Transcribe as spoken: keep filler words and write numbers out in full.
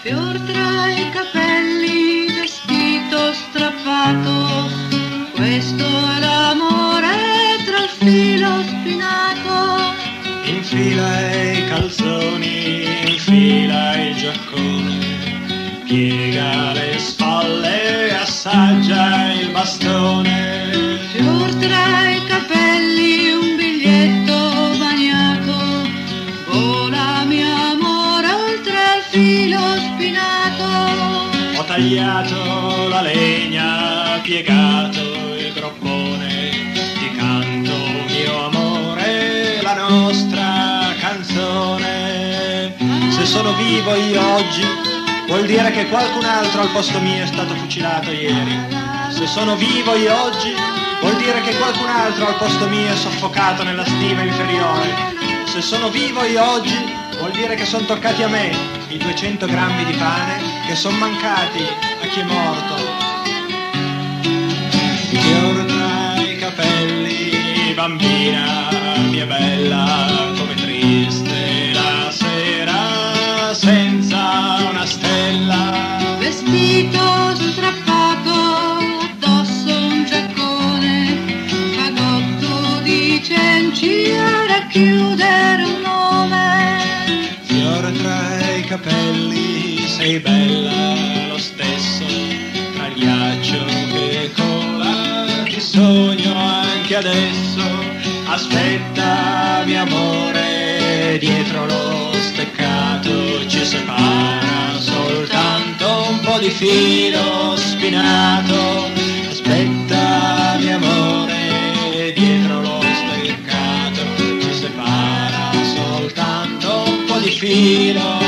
Fior tra i capelli, vestito strappato, questo è l'amore tra il filo spinato. Infila i calzoni, infila il giaccone, piega le spalle, assaggia il bastone. Fior tra i capelli, un biglietto bagnato, vola mio amore oltre il filo spinato. Ho tagliato la legna, piegato il groppone, ti canto mio amore la nostra canzone. Se sono vivo io oggi vuol dire che qualcun altro al posto mio è stato fucilato ieri. Se sono vivo io oggi vuol dire che qualcun altro al posto mio è soffocato nella stiva inferiore. Se sono vivo io oggi vuol dire che sono toccati a me i duecento grammi di pane che sono mancati a chi è morto. Fior tra i capelli, bambina mia bella, come triste la sera senza una stella. Vestito strappato, addosso un giaccone, fagotto di cenci a racchiudere un nome. Fior tra i capelli, sei bella lo stesso, tra il ghiaccio che cola ti sogno anche adesso. Aspetta mio amore, dietro lo steccato ci separa soltanto un po' di filo spinato. Aspetta mio amore, dietro lo steccato ci separa soltanto un po' di filo